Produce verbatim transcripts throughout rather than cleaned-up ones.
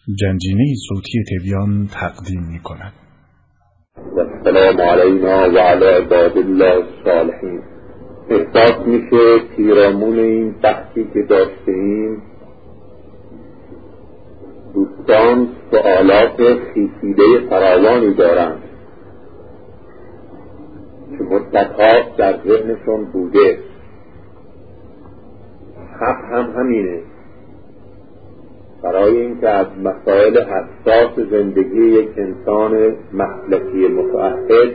گنجینه صوتی تبیان تقدیم می کند. و السلام علینا و علی عباد الله الصالحین. احساس میشه پیرامون این بحثی که داشتیم دوستان سوالات خیسیده فراوانی دارند که مدتها در ذهنشون بوده. حق هم همینه، برای اینکه از مسائل حساس زندگی یک انسان مسلکی متعهد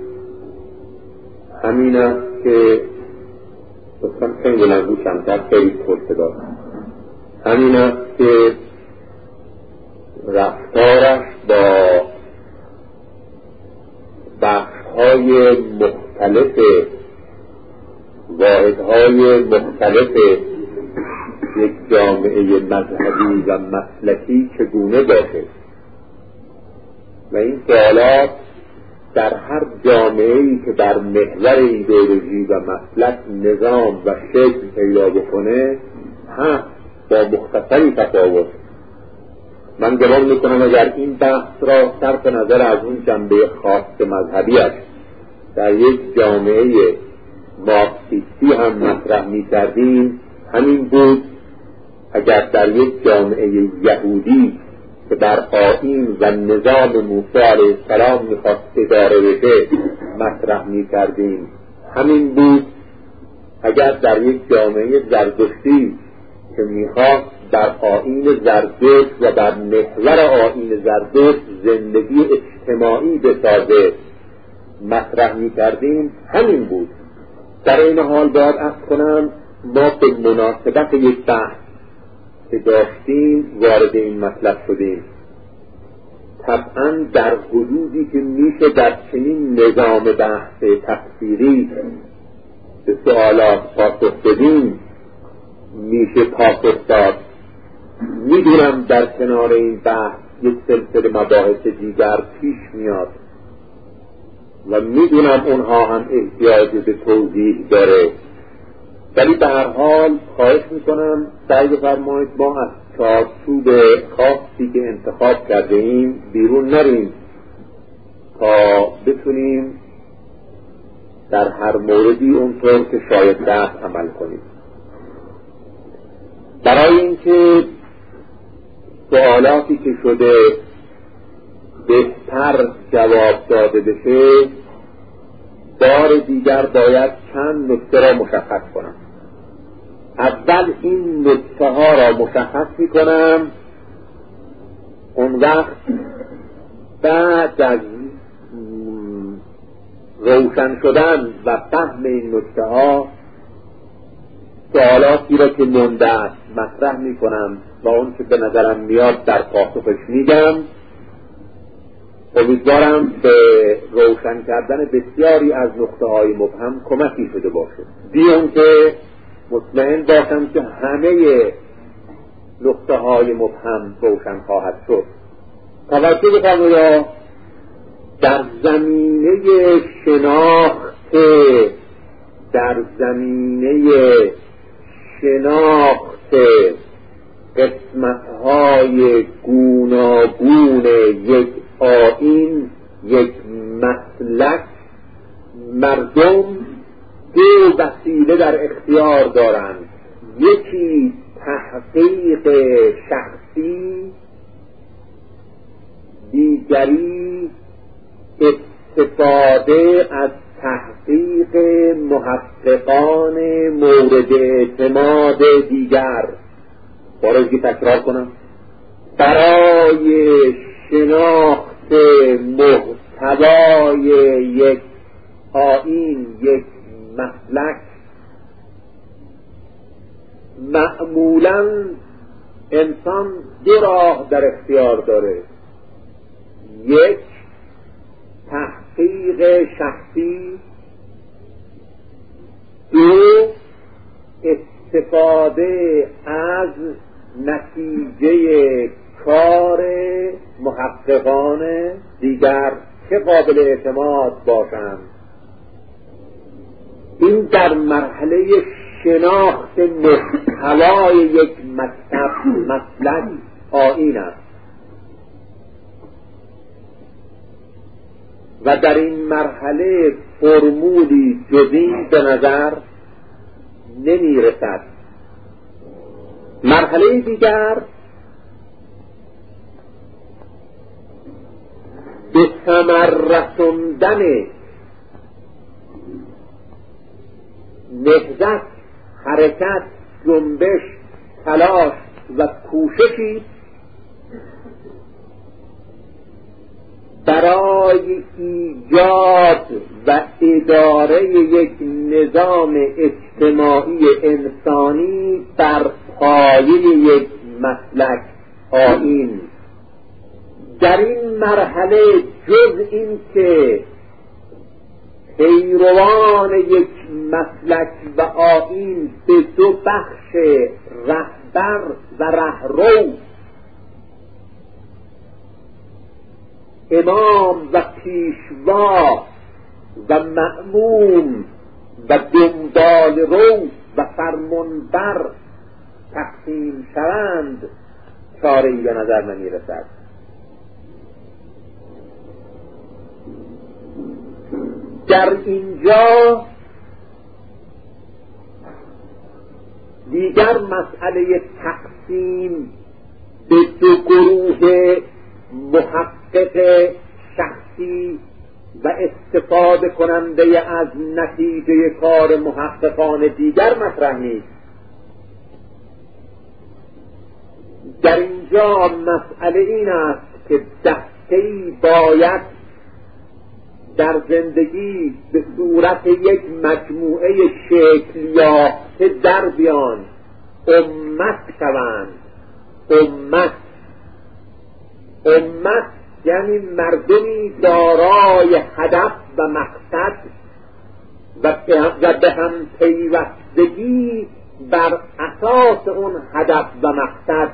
همین است که دوستان خیلی بلندگو کمتر خیلی پرسه دارم همین است که رفتارش با بخش‌های مختلف واحدهای مختلف یک جامعه مذهبی و مسلکی چگونه باشه و این سوالات در هر جامعه‌ای که در محور ایدئولوژی و مسلک نظام و شکل پیدا بکنه هست با مختصری تفاوت. من گمان میکنم اگر این بحث را صرف نظر از اون جنبه خاص مذهبیش در یک جامعه مارکسیستی هم مطرح می‌کردیم همین بود. اگر در یک جامعه یهودی که در آیین و نظام موسی علیه السلام میخواست اداره بشه مطرح میکردیم همین بود. اگر در یک جامعه زرتشتی که میخواست در آیین زرتشت و در محور آیین زرتشت زندگی اجتماعی بسازه مطرح میکردیم همین بود. در این حال باید عرض کنم ما به مناسبت یک بحث که داشتیم وارد این مطلب شدیم. طبعا در حدودی که میشه در چنین نظام بحث تفسیری به سوالات پاسخ بدیم میشه پاسخ داد. میدونم در کنار این بحث یک سلسله مباحث دیگر پیش میاد و میدونم اونها هم احتیاج به توضیح داره، ولی به هر حال خواهش میکنم سعی بفرمایید ما از چارچوب خاصی که انتخاب کرده ایم بیرون نریم تا بتونیم در هر موردی اونطور که شاید دست عمل کنیم. برای اینکه سوالاتی که شده بهتر جواب داده بشه بار دیگر باید چند نکته را مشخص کنم. اول این نکته ها را مشخص می کنم، اون وقت بعد از روشن شدن و فهم این نکته ها سوالاتی را که مونده است مطرح می کنم و اون که به نظرم میاد در پاسخش میگم. امیدوارم به روشن کردن بسیاری از نقطه های مبهم کمکی شده باشه، بیان که مطمئن باشم که همه نقطه های مبهم روشن خواهد شد. توجه بفرمایید، در زمینه شناخت در زمینه شناخت قسمت‌های گوناگون یک آیین، یک مسلک، مردم دو وسیله در اختیار دارند. یکی تحقیق شخصی، دیگری استفاده از تحقیق محققان مورد اعتماد دیگر. بارزگی تکرار کنم، برای شناخت محتوای یک آیین، یک مسلک، معمولاً انسان دو راه در اختیار داره. یک، تحقیق شخصی، دو، استفاده از نتیجه کار محققان دیگر که قابل اعتماد باشند. این در مرحله شناخت محتوای یک مکتب، مسلک، آیین است. و در این مرحله فرمولی جز این به نظر نمی رسد. مرحله دیگر به ثمر رساندن نهضت، حرکت، جنبش، تلاش و کوششی برای ایجاد و اداره یک نظام اجتماعی انسانی بر پایه یک مسلک آیین. در این مرحله جز این که پیروان یک مسلک و آیین به دو بخش رهبر و رهرو، امام و پیشوا و مأموم و دنبال رو و فرمانبر تقسیم شوند، چاره‌ای به نظر نمی رسد. در اینجا دیگر مسئله تقسیم به دو گروه محقق شخصی و استفاده کننده از نتیجه کار محققان دیگر مطرح نیست. در اینجا مسئله این است که دسته‌ای باید در زندگی به صورت یک مجموعه شکل یافته در بیان، امت شوند. امت امت یعنی مردمی دارای هدف و مقصد و به هم پیوستگی بر اساس اون هدف و مقصد.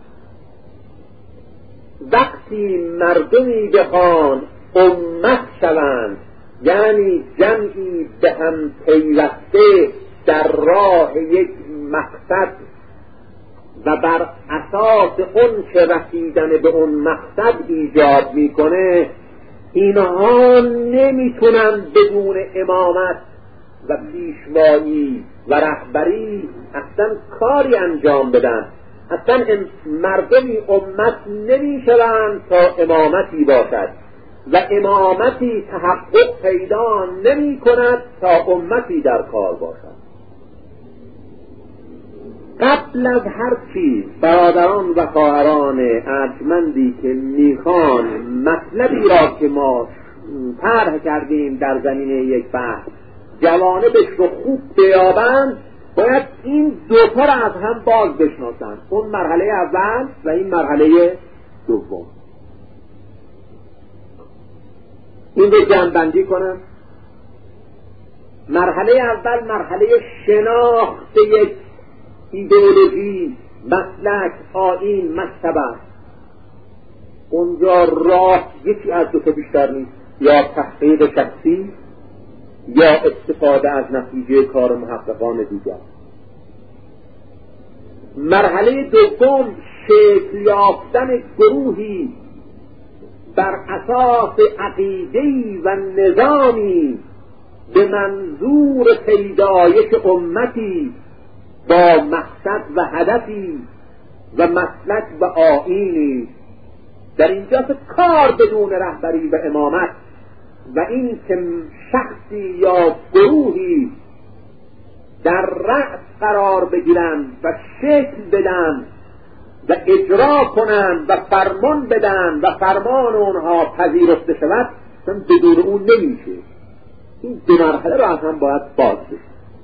وقتی مردمی بخوان امت شوند، یعنی جمعی به هم پیوسته در راه یک مقصد و بر اساس اون که رسیدن به اون مقصد ایجاد میکنه، اینها نمیتونن بدون امامت و پیشوایی و رهبری اصلا کاری انجام بدن. اصلا مردمی امت نمیشوند تا امامتی باشد و امامتی تحقق پیدا نمی کند تا امتی در کار باشد. قبل از هر چیز برادران و خواهران ارجمندی که میخوان مطلبی را که ما طرح کردیم در زمینه یک بحث جوانبش رو خوب بیابند، باید این دو تا را از هم باز بشناسند، اون مرحله اول و این مرحله دوم. این رو جمع‌بندی کنم. مرحله اول مرحله شناخت یک ایدئولوژی، مسلک، آیین، مکتب. اونجا راه یکی از دو تا بیشتر نیست، یا تحقیق شخصی یا استفاده از نتیجه کار محققان دیگر. مرحله دوم شکل یافتن گروهی بر اساس عقیده‌ای و نظامی به منظور پیدایش امتی با مقصد و هدفی و مسلک و آیینی. در اینجا کار بدون رهبری و امامت و این که شخصی یا گروهی در رأس قرار بگیرند و شکل بدن و اجرا کنند و فرمان بدن و فرمان اونها پذیرفته شود، چون بدون اون نمیشه. این دو مرحله را هم باید باز بشه.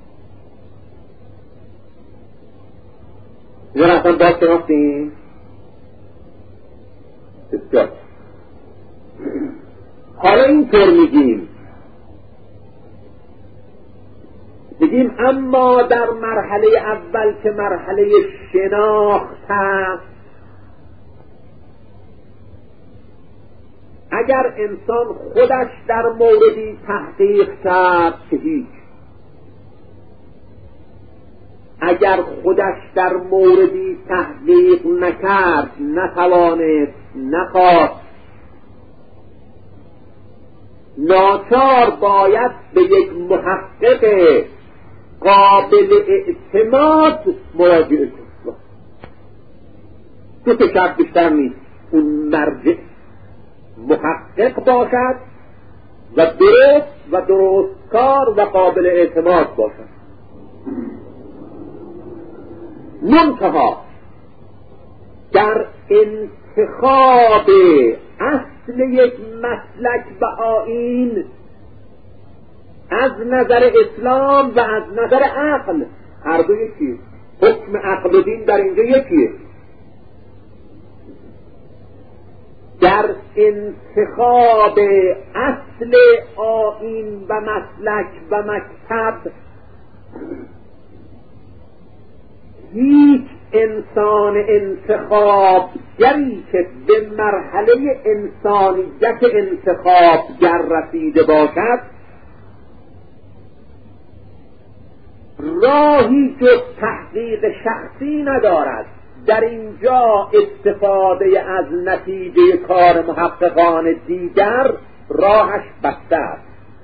این را هم باز شناختیم. بسیار. حالا اینطور میگیم بگیم اما در مرحله اول که مرحله شناخت است، اگر انسان خودش در موردی تحقیق کرد که هیچ، اگر خودش در موردی تحقیق نکرد، نتوانست، نخواست، ناچار باید به یک محقق قابل اعتماد مراجعه کنید. دو تا شرط بیشتر نیست، اون مرجع محقق باشد و درست و درستکار و قابل اعتماد باشد. منتها در انتخاب اصل یک مسلک و آیین از نظر اسلام و از نظر عقل، هر دو یکیه. حکم عقل و دین در اینجا یکیه. در انتخاب اصل آیین و مسلک و مکتب هیچ انسان انتخابگری که به مرحله انسانیت انتخابگر رسیده باشد راهی جز تحقیق شخصی ندارد. در اینجا استفاده از نتیجه کار محققان دیگر راهش بسته است.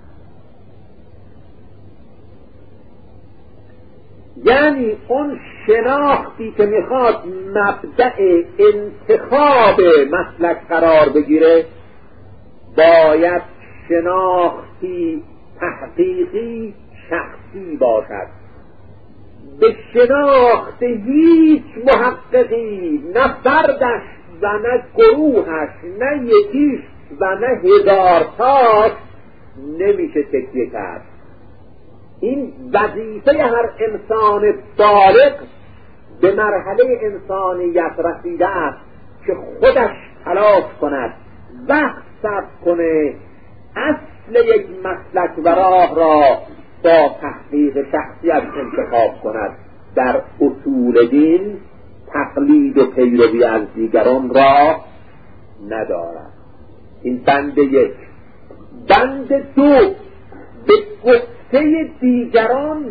یعنی اون شناختی که میخواد مبدأ انتخاب مسلک قرار بگیره باید شناختی تحقیقی شخصی باشد. به شناخت هیچ محققی، نه فردش و نه گروهش، نه یکیش و نه هزارتاش نمیشه تکیه کرد. این وظیفه هر انسان بالغ به مرحله انسانیت رسیده است که خودش تلاش کند، وقت صرف کنه، اصل یک مسلک و راه را با تحقیق شخصیت انتخاب کند. در اصول دین تقلید و پیروی از دیگران را ندارد. این بند یک. بند دو، به گفته دیگران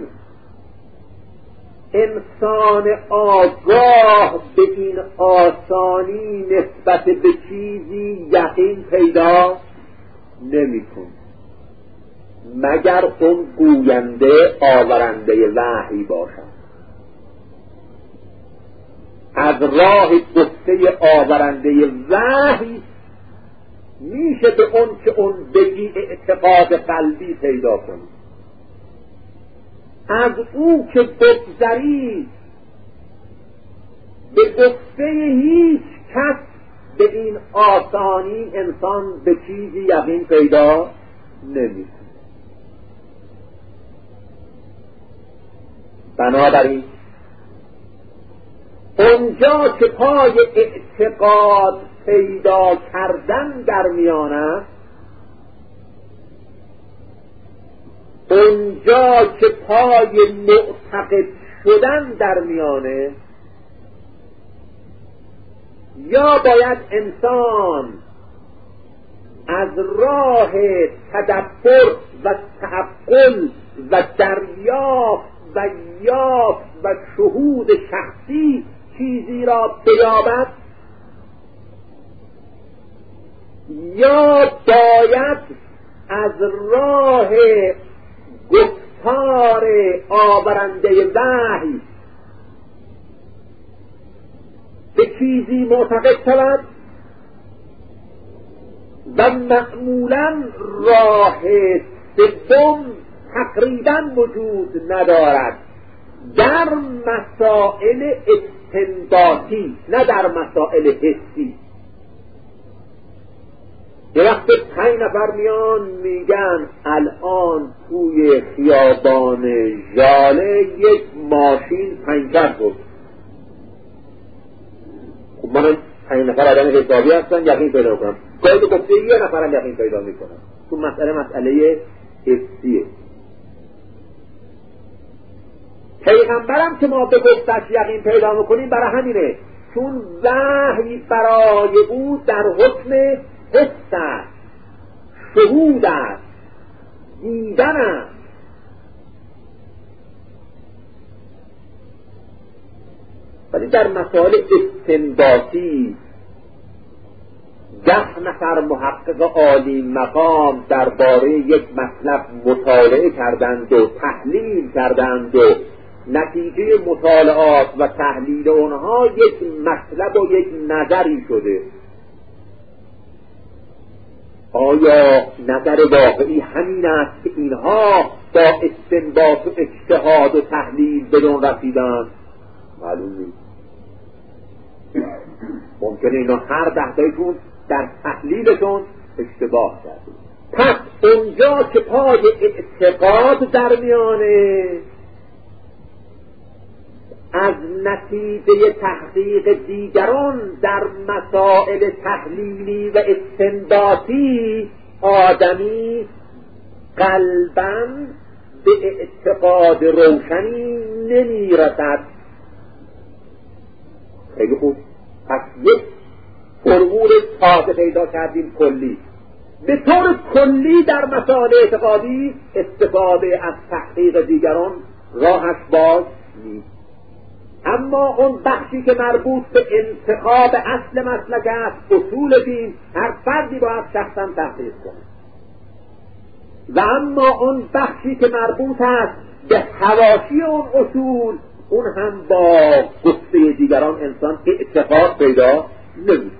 انسان آگاه به این آسانی نسبت به چیزی یقین پیدا نمی‌کند مگر اون گوینده آورنده وحی باشد. از راه گفته آورنده وحی میشه به اون که اون بگی اعتقاد قلبی پیدا کنی. از او که بگذری به گفته هیچ کس به این آسانی انسان به چیزی یقین پیدا نمیشه. بنابراین اونجا که پای اعتقاد پیدا کردن در میان است، اونجا که پای معتقد شدن در میانه، یا باید انسان از راه تدبر و تعقل و دریافت و یافت و شهود شخصی چیزی را بیابد، یا باید از راه گفتار آورنده وحی به چیزی معتقد شود و معمولا راه سوم تقریبا وجود ندارد در مسائل استنباطی، نه در مسائل حسی. یه وقت پنج نفر میان میگن الان توی خیابان ژاله یک ماشین پنچر شد. خب من پنج نفر آدم حسابی هستن یقین پیدا کنم، گاهی تو گفته یه نفرم یقین پیدا میکنم. تو مسئله مسئله حسیه. پیغمبرم که ما به گفتش یقین پیدا میکنیم برای همینه، چون وحی برای او در حکم حس است، شهود است، دیدن است. ولی در مسائل استنباطی ده نفر محقق عالی مقام درباره یک مطلب مطالعه کردند و تحلیل کردند و نتیجه مطالعات و تحلیل اونها یک مطلب و یک نظری شده. آیا نظر واقعی همین است که اینها با استنباط و اجتهاد و تحلیل بدون رسیدند؟ معلوم نیست. ممکنه اینا هر ده تایشون در تحلیلشون اشتباه کرده. پس اونجا که پای اعتقاد در میانه، از نتیجه تحقیق دیگران در مسائل تحلیلی و استنباطی آدمی قلباً به اعتقاد روشنی نمی رسد. خیلی خوب. پس یک فرمول ساده پیدا کردیم کلی. به طور کلی در مسائل اعتقادی استفاده از تحقیق دیگران راهش باز نیست. اما اون بخشی که مربوط به انتخاب اصل مسلک است، اصول دین، هر فردی باید شخصا تحقیق کنه. و اما اون بخشی که مربوط است به حواشی اون اصول، اون هم با گفته دیگران انسان اعتقاد پیدا نمی‌کنه.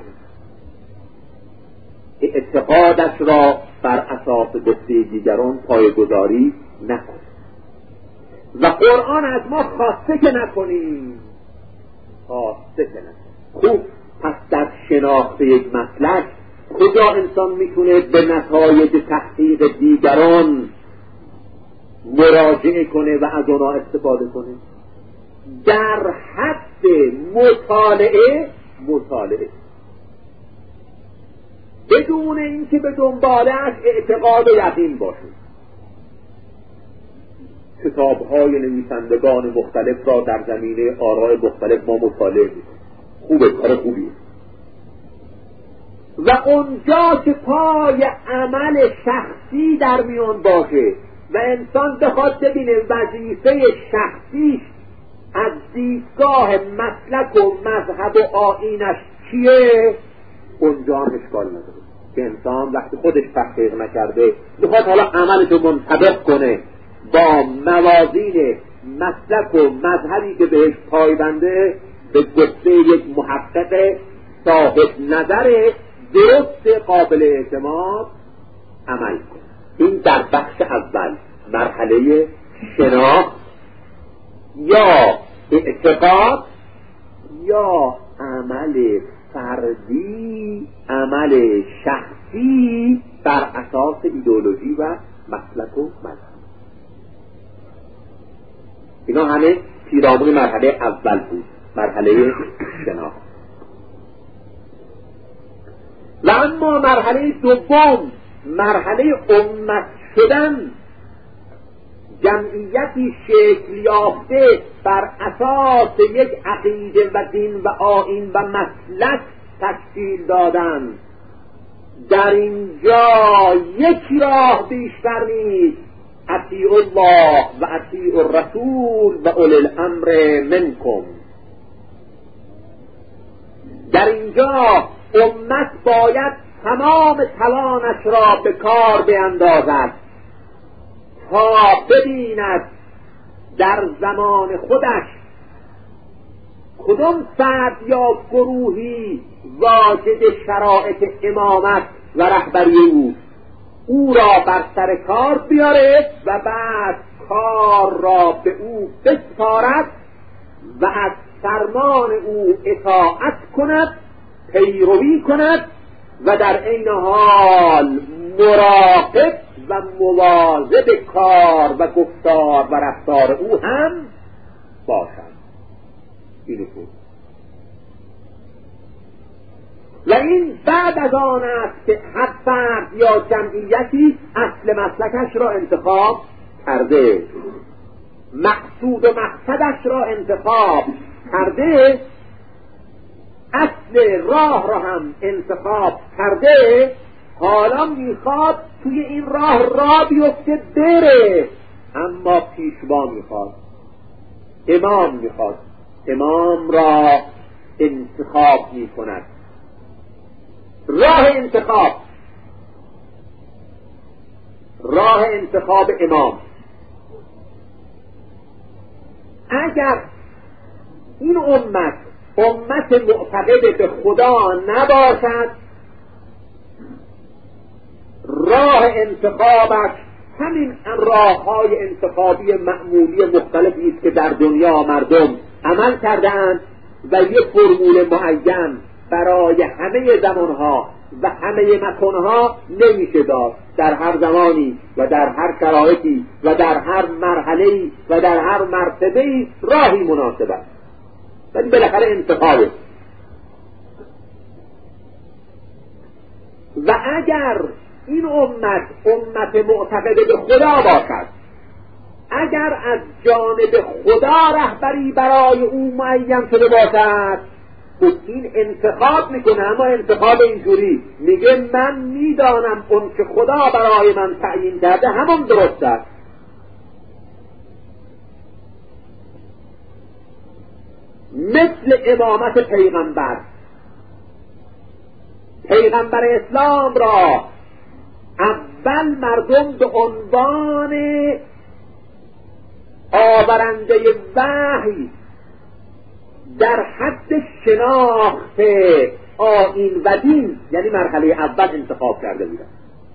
اعتقادش را بر اساس گفته دیگران پایه‌گذاری نکنه. و قرآن از ما خواسته که نکنیم، خواسته که نکنیم. خوب، پس در شناخت یک مسلک کجا انسان میتونه به نتایج تحقیق دیگران مراجعه کنه و از آنها استفاده کنه؟ در حد مطالعه مطالعه بدون اینکه به دنبالش اعتقاد و یقین باشه. کتاب‌های نویسندگان مختلف را در زمینه آراء مختلف ما مطالعه می‌کنیم. خوبه، کار خوبیه. و اونجا که پای عمل شخصی در میان باشه و انسان بخواد ببینه وظیفه شخصیش از دیدگاه مسلک و مذهب و آیینش چیه، اونجا هم اشکال نداره که انسان وقتی خودش تحقیق نکرده بخواد حالا عملشو منطبق کنه با موازین مسلک و مذهبی که بهش پایبنده، به گفته یک محقق صاحب نظر درست قابل اعتماد عمل کنه. این در بخش اول، مرحله شناخت یا اعتقاد یا عمل فردی، عمل شخصی بر اساس ایدئولوژی و مسلک و مذهب. اینا همه پیرامون مرحله اول بود، مرحله شناخت. و اما مرحله دوم، مرحله امت شدن، جمعیتی شکل یافته بر اساس یک عقیده و دین و آیین و مسلک تشکیل دادن. در اینجا یک راه بیشتر نیست، اطیعوا الله و اطیعوا الرسول و اولی الامر منکم. در اینجا امت باید تمام توانش را به کار بیندازد تا ببیند در زمان خودش کدام فرد یا گروهی واجد شرایط امامت و رهبری او او را بر سر کار بیاره و بعد کار را به او بسپارد و از فرمان او اطاعت کند، پیروی کند و در عین حال مراقب و مواظب کار و گفتار و رفتار او هم باشد. اینو بود. و این بعد از آن است که هر فرد یا جمعیتی اصل مسلکش را انتخاب کرده، مقصود و مقصدش را انتخاب کرده، اصل راه را هم انتخاب کرده، حالا میخواد توی این راه را بیفته بره، اما پیشوا میخواد، امام میخواد، امام را انتخاب میکند. راه راه انتخاب، راه انتخاب امام. اگر این امت امت معتقد به خدا نباشد، راه انتخابش همین راه های انتخابی معمولی مختلفی است که در دنیا مردم عمل کردند و یک فرمول معین برای همه زمانها و همه مکانها نمیشه داشت. در هر زمانی و در هر شرایطی و در هر مرحله‌ای و در هر مرتبه‌ای راهی مناسب است، ولی بالاخره انتخابه. و اگر این امت امت معتقد به خدا باشد، اگر از جانب خدا رهبری برای او معین شده باشد، خب این انتخاب میکنه. اما انتخاب اینجوری میگه من میدانم اون که خدا برای من تعیین کرده همون درست است. مثل امامت پیغمبر، پیغمبر اسلام را اول مردم به عنوان آورنده وحی در حد شناخت آیین و دین، یعنی مرحله اول انتخاب کرده بودند.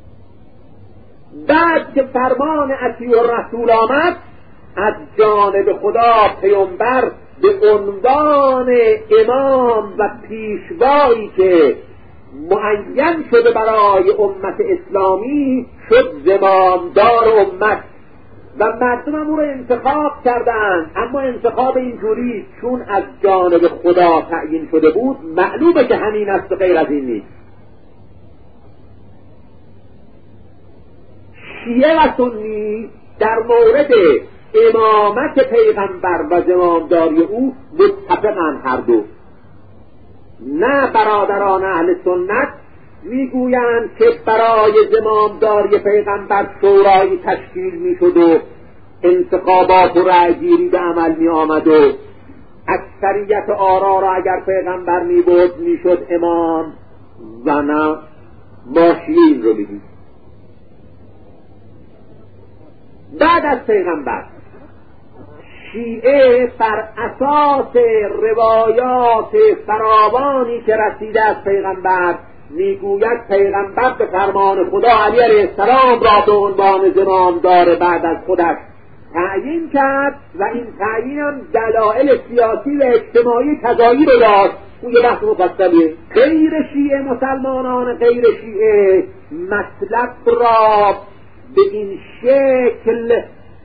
بعد که فرمان اطیع الرسول آمد، از جانب خدا پیامبر به عنوان امام و پیشوایی که معین شده برای امت اسلامی شد زمامدار امت و مردم هم او رو انتخاب کردند. اما انتخاب اینجوری چون از جانب خدا تعیین شده بود، معلومه که همین است و غیر از این نیست. شیعه و سنی در مورد امامت پیغمبر و زمامداری او متفقند هر دو. نه برادران اهل سنت میگویند که برای زمامداری پیغمبر شورایی تشکیل میشد و انتخابات و رأیگیری به عمل می آمد و اکثریت آرا را اگر پیغمبر می بود میشد امام، و نه ما شیعه این رو میگیم. بعد از پیغمبر شیعه بر اساس روایات فراوانی که رسیده از پیغمبر میگوید پیغمبر به فرمان خدا علی علیه السلام را به عنوان زمامدار بعد از خودش تعیین کرد و این تعیین هم دلایل سیاسی و اجتماعی تضایی رو داشت. اون یه بحث مفصلیه. غیر شیعه، مسلمانان غیر شیعه مطلب را به این شکل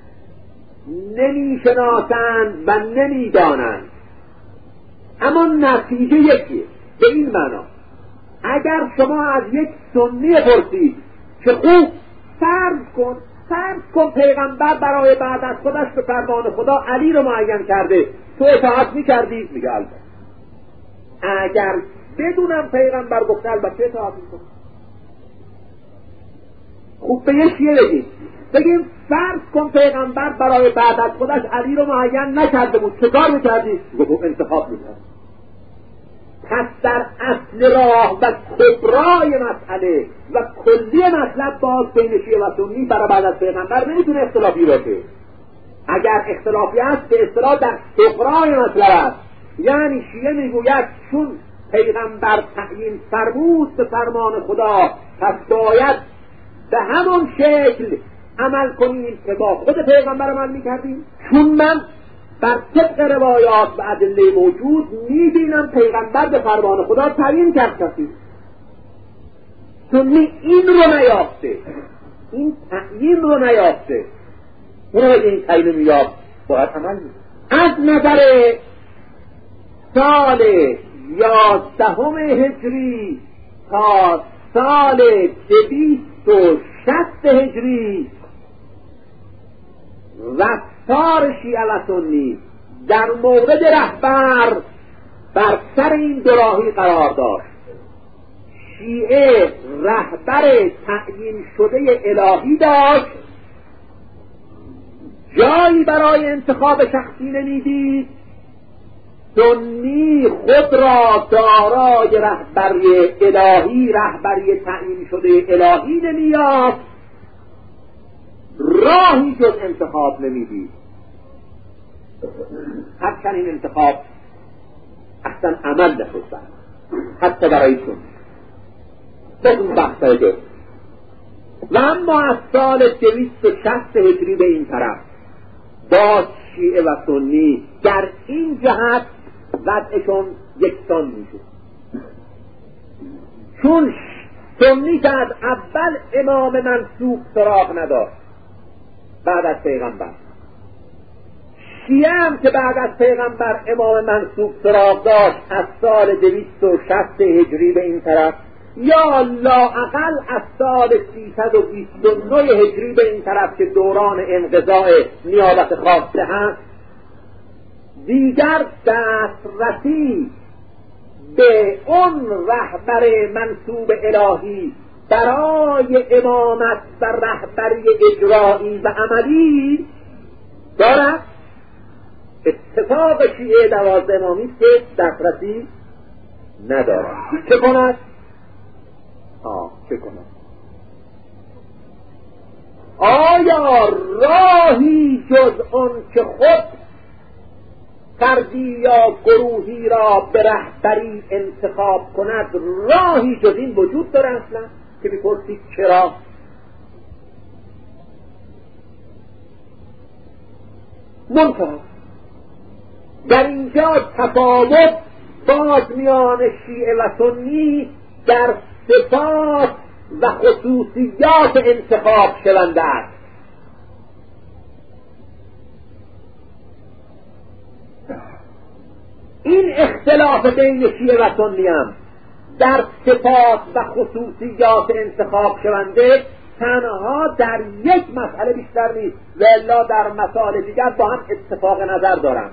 نمیشناسند و نمیدانند، اما نتیجه یکیه. به این معنا اگر شما از یک سنی پرسید که خوب فرض کن فرض کن پیغمبر برای بعد از خودش به فرمان خدا علی رو معین کرده، تو اطاعت میکردی؟ میگه البته. اگر بدونم پیغمبر گفته البته اطاعت میکنم. خوب به یه شیعه بگیم بگیم فرض کن پیغمبر برای بعد از خودش علی رو معین نکرده بود، چه کار میکردی؟ گفت انتخاب میکرد. پس در اصل راه و کبرای مسئله و کلی مطلب باز بین شیعه و سنی برای بعد از پیغمبر نمیتونه اختلافی باشه. اگر اختلافی است به اصطلاح در کبرای مطلب است. یعنی شیعه میگوید چون پیغمبر تعیین فرمود به فرمان خدا، پس باید به همون شکل عمل کنیم که با خود پیغمبر عمل میکردیم. چون من بر طبق روایات و ادله موجود میبینم پیغمبر به فرمان خدا تعیین کرد کسی. سنی این رو نیافته، این تعیین رو نیافته، اون رو این تعیین میافت باید عمل میکنه. از نظر سال یازدهم هجری تا سال دویست و شصت هجری رفتار شیعه و سنی در مورد رهبر بر سر این دو راهی قرار داشت. شیعه رهبر تعیین شده الهی داشت، جایی برای انتخاب شخصی نمیدید سنی خود را دارای رهبری الهی، رهبری تعیین شده الهی نمی‌یافت، راهی جز انتخاب نمی‌دید. هرچند این انتخاب اصلا عمل نخواست حتی برای سنی. بگم بحثای دو. و اما از سال دویست و شصت هجری به این طرف با شیعه و سنی در این جهت وضعشون یکسان میشد، چون سنی که از اول امام منصوب سراغ نداشت بعد از پیغمبر، شیعه هم که بعد از پیغمبر امام منصوب سراغ داشت از سال دویست و شصت هجری به این طرف، یا لااقل از سال سیصد و بیست و نه هجری به این طرف که دوران انقضاء نیابت خاصه هست، دیگر دسترسی به اون رهبر منصوب الهی برای امامت و رهبری اجرایی و عملی دارد. اتفاق شیعه دوازده امامی که دسترسی ندارد. چه کند؟ آه چه کند؟ آیا راهی جز اون که خود فردی یا گروهی را به رهبری انتخاب کند، راهی جز این وجود داره اصلا؟ که میپرسید چرا؟ منتها در اینجا تفاوت باز میان شیعه و سنی در صفات و خصوصیات انتخاب شونده است. این اختلاف بین شیعه و سنی هم در صفات و خصوصیات انتخاب شونده تنها در یک مسئله بیشتر نیست، و الا در مسائل دیگر با هم اتفاق نظر دارند.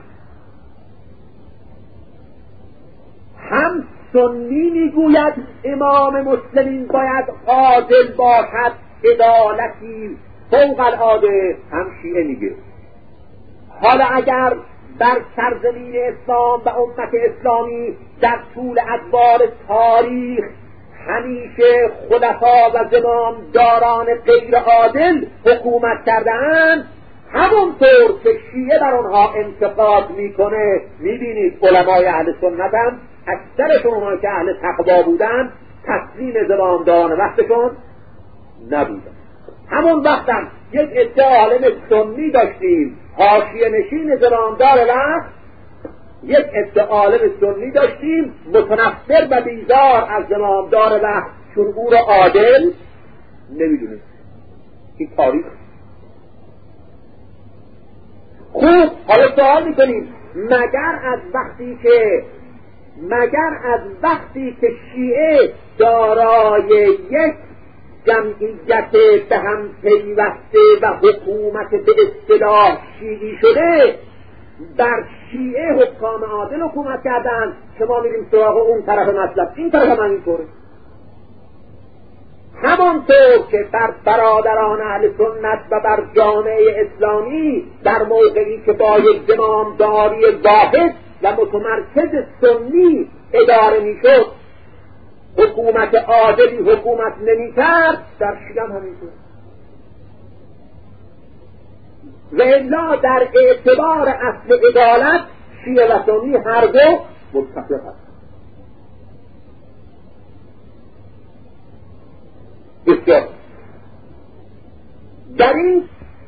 هم سنی میگوید امام مسلمین باید عادل باشد، عدالتی فوق العاده، هم شیعه میگه حالا اگر در سرزمین اسلام و امت اسلامی در طول ادوار تاریخ همیشه خلفا و زمامداران غیر عادل حکومت کردند، همونطور که شیعه بر آنها انتقاد میکنه، میبینید علمای اهل سنت هم اکثرشون اونایی که اهل تقوا بودن تسلیم زمامداران وقتشون نبودن. همون وقتم یک عده عالم سنی داشتیم حاشیه نشین زمامدار وقت، یک عده عالم سنی داشتیم متنفر و بیزار از زمامدار وقت، چون او را عادل نمیدونست. این تاریخ. خوب، حالا سوال میکنیم مگر از وقتی که مگر از وقتی که شیعه دارای یک جمعیت به هم پیوسته و حکومت به اصطلاح شیعی شده، در شیعه حکام عادل حکومت کردن که ما میریم سراغ اون طرف مطلب، این طرف هم اینطوره. همانطور که بر برادران اهل سنت و بر جامعه اسلامی در موقعی که با یک زمامداری واحد و متمرکز سنی اداره میشد حکومت عادلی حکومت نمی‌کرد، در شیعه هم همینطور. و الا در اعتبار اصل عدالت شیعه و سنی هر دو متفق هستند. بسیار در این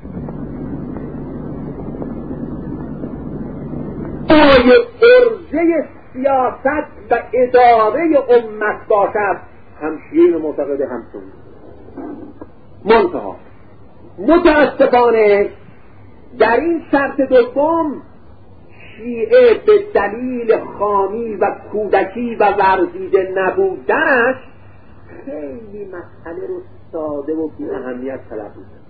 آیه ارزه سیاست و اداره امت باشد، هم شیعه معتقده هم سنی. منتها متاسفانه در این شرط دوم شیعه به دلیل خامی و کودکی و ورزیده نبودنش خیلی مسئله رو ساده و بی اهمیت طلب می‌کنه.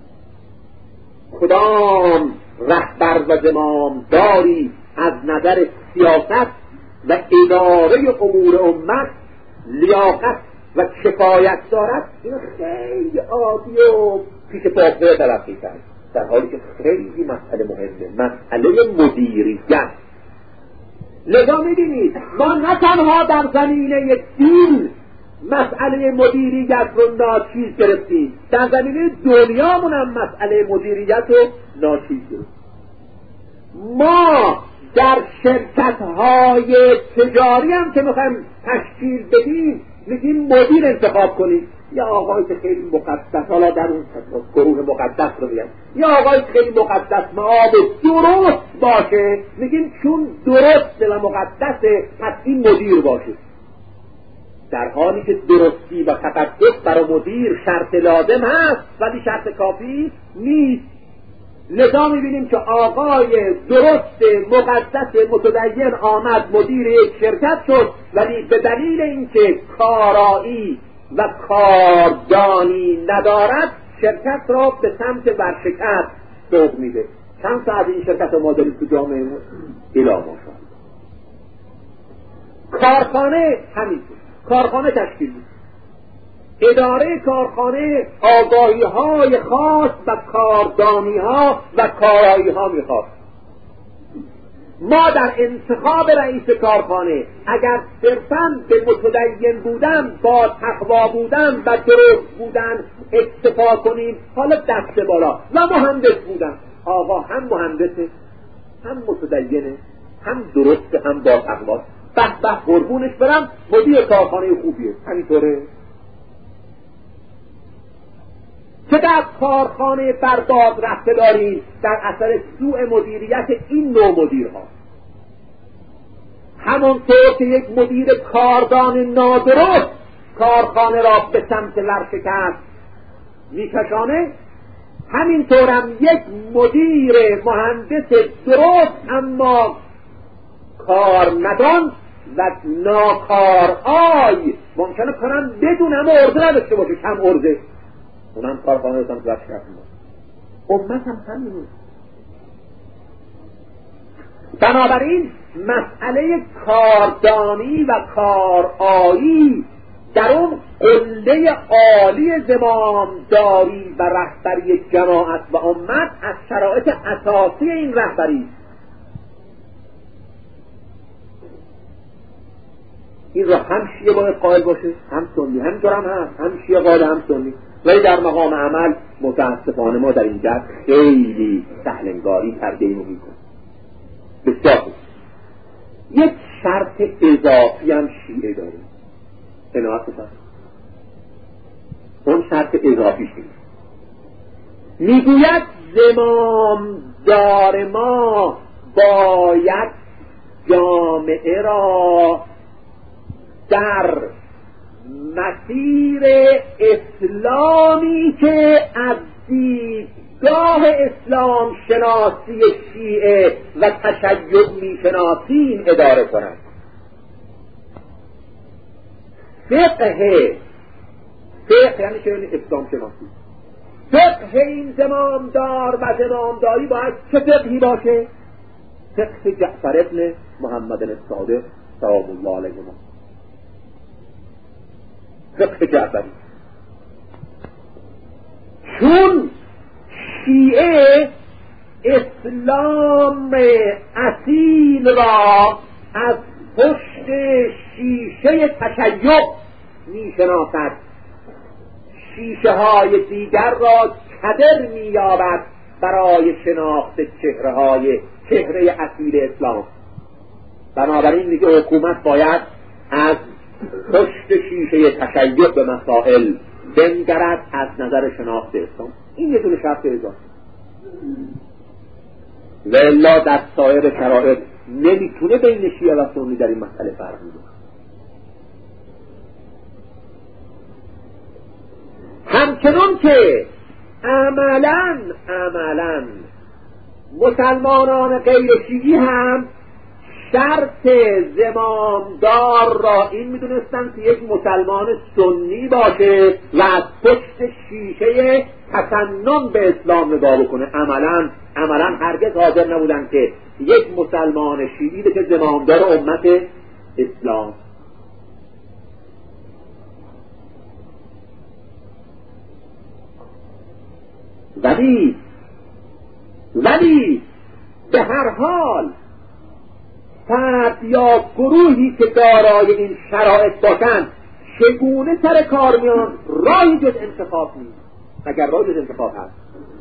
کدام رهبر و زمامداری از نظر سیاست و اداره امور امت لیاقت و کفایت دارد، این خیلی عادی و پیش پاپه تلقی کرد، در حالی که خیلی مسئله مهمه، مسئله مدیریت. لذا می‌بینید ما نه تنها در زمینه دین مسئله مدیریت رو ناچیز گرفتیم، در زمینه دنیامون هم مسئله مدیریت رو ناچیز گرفتیم. ما در شرکت‌های تجاری هم که میخوایم تشکیل بدیم میگیم مدیر انتخاب کنیم، یا آقای که خیلی مقدس، حالا در اون گروه مقدس رو میگم، یا آقای که خیلی مقدس معاب درست باشه، میگیم چون درسته و مقدسه پس این مدیر باشه، در حالی که درستی و تقدس برای مدیر شرط لازم هست ولی شرط کافی نیست. لذا میبینیم که آقای درست مقدس متدین آمد مدیر یک شرکت شد، ولی به دلیل اینکه کارایی و کاردانی ندارد شرکت را به سمت ورشکست سوق میده. چند ساعت این شرکت ما داریم تو جامعه ما الا ماشاءالله. کارخانه همینطور، کارخانه تشکیل میده، اداره کارخانه آگاهی های خاص و کاردانی ها و کارایی ها میخواد. ما در انتخاب رئیس کارخانه اگر صرفاً به متدین بودن، با تقوا بودن و درست بودن اکتفا کنیم، حالا دست بالا و مهندس بودن، آقا هم مهندسه هم متدینه هم درسته هم با تقوا، به به قربونش برم مدیر کارخانه خوبیه. همینطوره. چقدر کارخانه برباد رفته داریم در اثر سوء مدیریت این نوع مدیرها. همانطور که یک مدیر کاردان نادرست کارخانه را به سمت ورشکست میکشانه، همینطورم یک مدیر مهندس درست اما کار ندان و ناکارآی ممکنه کنم بدون همه ارزه نداشته باشه، کم ارزه، اونم کارخانه رو سمت ورشکست می‌بره. امت هم همینه. بنابراین مسئله کاردانی و کارآیی در اون قله عالی زمامداری و رهبری جماعت و امت از شرایط اساسی این رهبری. این را هم شیعه باید قائل باشه هم سنی، همینطور هم هست، هم شیعه قائل هم سنی، ولی در مقام عمل متاسفانه ما در این جهت خیلی سهلنگاری کرده اینو میکنیم. بسیار خوب. یک شرط اضافی هم شیعه داریم، عنایت بفرمایید. اون شرط اضافی شیعه میگوید زمامدار ما باید جامعه را در مسیر اسلامی که از دیدگاه اسلام شناسی شیعه و تشیع میشناسیم اداره کنند. فقه فقه یعنی که اسلام شناسی، فقه این زمامدار و زمامداری باید چه فقهی باشه؟ فقه جعفر ابن محمد الصادق سلام الله علیه. فقه جعفری. چون شیعه اسلام اصیل را از پشت شیشه تشیع میشناسد، شیشه های دیگر را کدر مییابد برای شناخت چهره های چهره اصیل اسلام. بنابراین میگه حکومت باید از پشت شیشه تشیع به مسائل بنگرد از نظر شناخت اسلام. این یه دونه شرط اضافه. و الا در سایر شرایط نمیتونه بین شیعه و سنی در این مسئله فرق میکنه. همچنان که عملاً عملاً مسلمانان غیر شیعی هم شرط زمامدار را این میدونستن که یک مسلمان سنی باشه و از پشت شیشه تسنن به اسلام نگاه بکنه. عملاً عملاً هرگز حاضر نبودن که یک مسلمان شیعی بشه زمامدار امت اسلام. ولی ولی به هر حال فرد یا گروهی که دارای این شرایط باشند چگونه سر کار میان؟ راهی جز انتخاب نیست. اگر راهی جز انتخاب هست،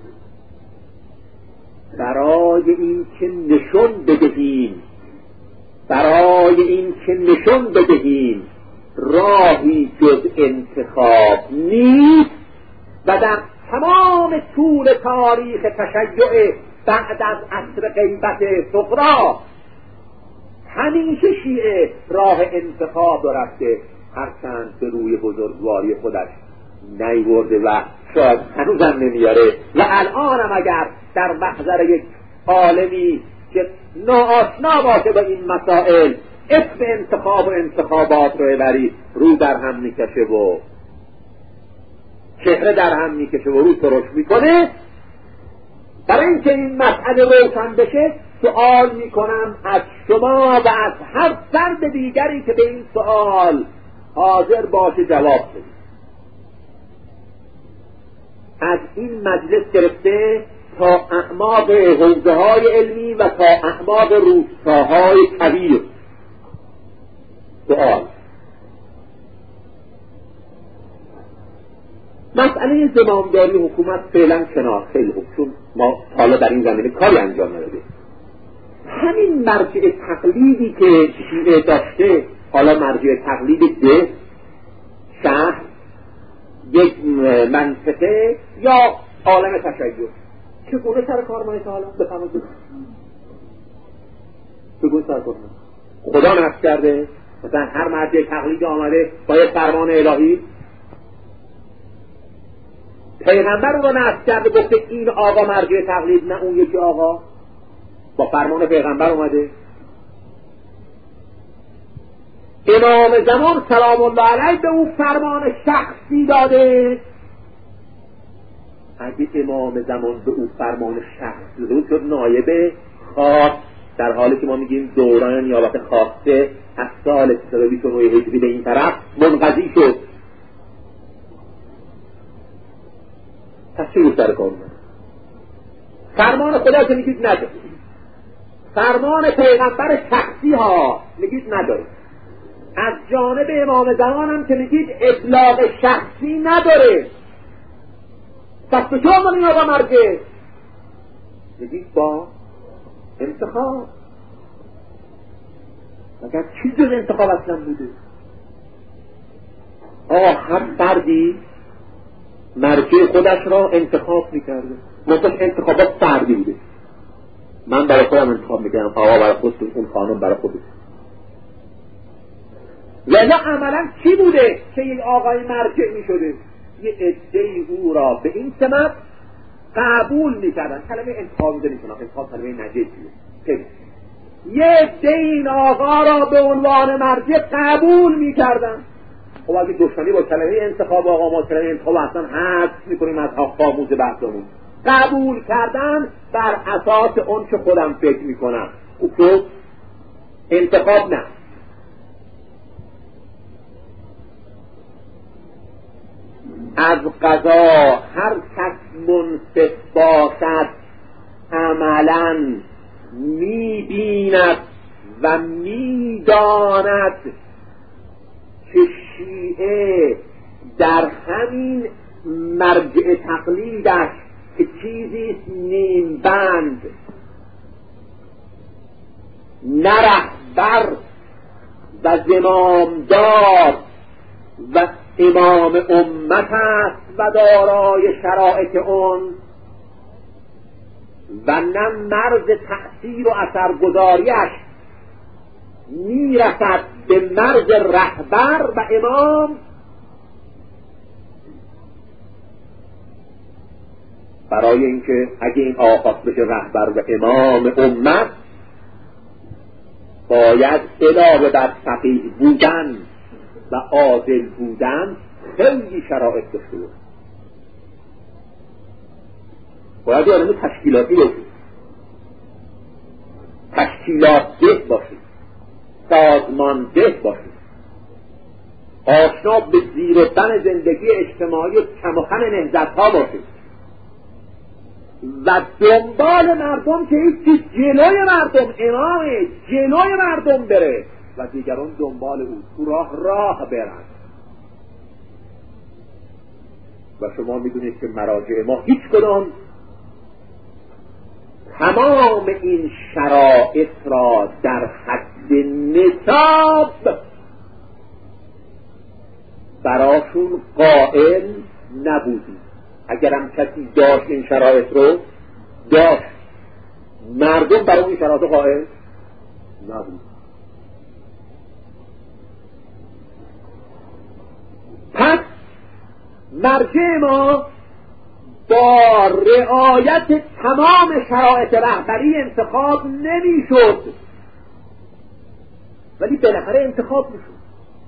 برای این که نشون بدهیم برای این که نشون بدهیم راهی جز انتخاب نیست و در تمام طول تاریخ تشیع بعد از عصر غیبت صغری همیشه شیعه راه انتخاب رفته، هرچند به روی بزرگواری خودش نیورده و شاید هنوزم نمیاره و الانم اگر در محضر یک عالمی که ناآشنا باشه با این مسائل اسم انتخاب و انتخابات رو ببری رو در هم میکشه و چهره در هم میکشه و رو ترش میکنه. برای اینکه این مسئله روشن بشه سوال میکنم از شما و از هر فرد دیگری که به این سوال حاضر باشه جواب بدید. از این مجلس گرفته تا اعماق حوزه های علمی و تا اعماق روستاهای کبیر سوال. مسئله زمامداری حکومت فعلا کنار، خیلی خوب، چون ما حالا در این زمینه کاری انجام نداده. همین مرجع تقلیدی که شیعه داشته، حالا مرجع تقلید ده، شهر، یک منطقه یا عالم تشیع، چگونه سر کار مایه حالا بفرمایید چگونه سر کار مایه؟ خدا نفس کرده مثلا هر مرجع تقلیدی آمده با یک فرمان الهی، پیغمبر اون رو نفس کرده گفته این آقا مرجع تقلید، نه اون یکی آقا، با فرمان پیغمبر اومده. امام زمان سلام الله علیه به اون فرمان شخصی داده. اگه امام زمان به اون فرمان شخصی داده شد نایب خاص، در حالی که ما میگیم دوران نیابت خاصه از سال سیصد و بیست و نه هجری به این طرف منقضی شد. پس چه روز سر کار اومد؟ فرمان خدا که میگید نداره، فرمان پیغمبر شخصی ها میگید نداره، از جانب امام زمان هم که میگید ابلاغ شخصی نداره. پس به چه عنوان این آقا مرجع؟ میگید با انتخاب. مگر چی جز انتخاب اصلا بوده؟ آه هر فردی مرجع خودش را انتخاب میکرده، منتش انتخابات فردی بوده. من برای خودم انتخاب میکنم، آقا برای خودتون، اون خانم برای خودتون. لذا عملا چی بوده که یک آقای مرجع میشده؟ یه عده‌ای او را به این سمت قبول میکردن. کلمه انتخاب میده میکنم، انتخاب کلمه نجسیه. یه عده این آقا را به عنوان مرجع قبول میکردن. خب اگه دشمنی با کلمه انتخاب آقا ما کلمه انتخاب اصلا حذف میکنیم از آموز بحثمون. قبول کردن بر اساس اون که خودم فکر میکنم. خوب شد؟ انتخاب نه. از قضا هر کس منصف باشد عملا میبیند و میداند که شیعه در همین مرجع تقلیدش که چیزی نیم بند، نه رهبر و زمامدار و امام امت است و دارای شرایط اون، و نه مرز تأثیر و اثرگذاریش میرسد به مرز رهبر و امام. برای اینکه اگه این آقا بشه رهبر و امام امت باید علاوه بر فقیه بودن و عادل بودن خیلی شرایط داشته بود. باید یه آدم تشکیلاتی باشید، تشکیلات ده باشید، سازمان ده باشید، آشنا به زیر و بن زندگی اجتماعی و کم و خم نهضت ها باشید. و دنبال مردم که هیچی جلوی مردم امامه، جلوی مردم بره و دیگران دنبال او تو راه راه برن. و شما میدونید که مراجع ما هیچ کدام تمام این شرایط را در حد نصاب براشون قائل نبودی. اگرم کسی داشت این شرایط رو داشت، مردم برای این شرایط قائل نبود. پس مرجع ما با رعایت تمام شرایط رهبری انتخاب نمیشد، ولی بالاخره انتخاب میشد.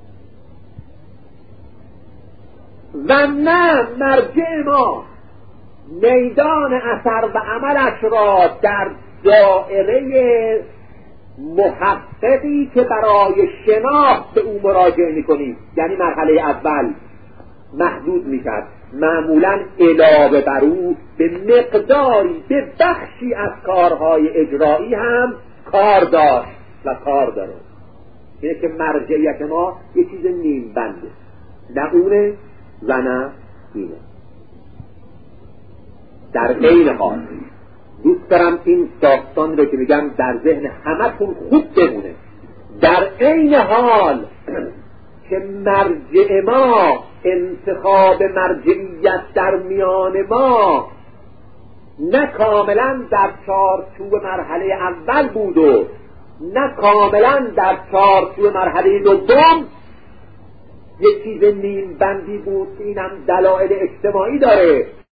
و نه مرجع ما میدان اثر و عملش را در دائره محققی که برای شناخت به او مراجعه میکنیم، یعنی مرحله اول، محدود میکرد. معمولا علاوه بر او به مقداری، به بخشی از کارهای اجرایی هم کار داشت و کار داره. اینه که مرجعیت ما یه چیز نیم بنده، نه اونه و نه اینه. در عین حال دوست دارم این داستان رو که میگم در ذهن همتون خوب بمونه. در عین حال که مرجع ما، انتخاب مرجعیت در میان ما نه کاملا در چارچوب مرحله اول بود و نه کاملا در چارچوب مرحله دوم، یک چیز نیم بندی بود. اینم دلایل اجتماعی داره.